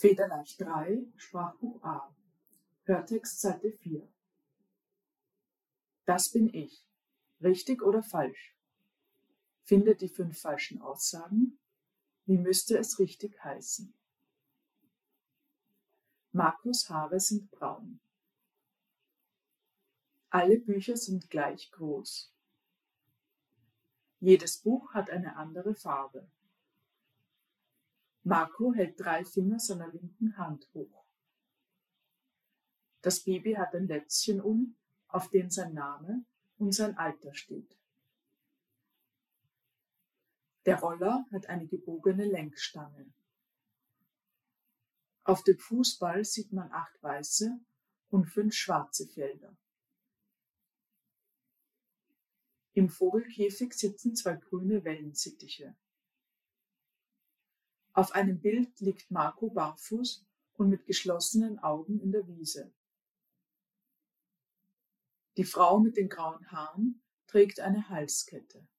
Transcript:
Federleicht 3, Sprachbuch A. Hörtext Seite 4. Das bin ich. Richtig oder falsch? Finde die 5 falschen Aussagen. Wie müsste es richtig heißen? Markus' Haare sind braun. Alle Bücher sind gleich groß. Jedes Buch hat eine andere Farbe. Marco hält 3 Finger seiner linken Hand hoch. Das Baby hat ein Lätzchen um, auf dem sein Name und sein Alter steht. Der Roller hat eine gebogene Lenkstange. Auf dem Fußball sieht man 8 weiße und 5 schwarze Felder. Im Vogelkäfig sitzen 2 grüne Wellensittiche. Auf einem Bild liegt Marco barfuß und mit geschlossenen Augen in der Wiese. Die Frau mit den grauen Haaren trägt eine Halskette.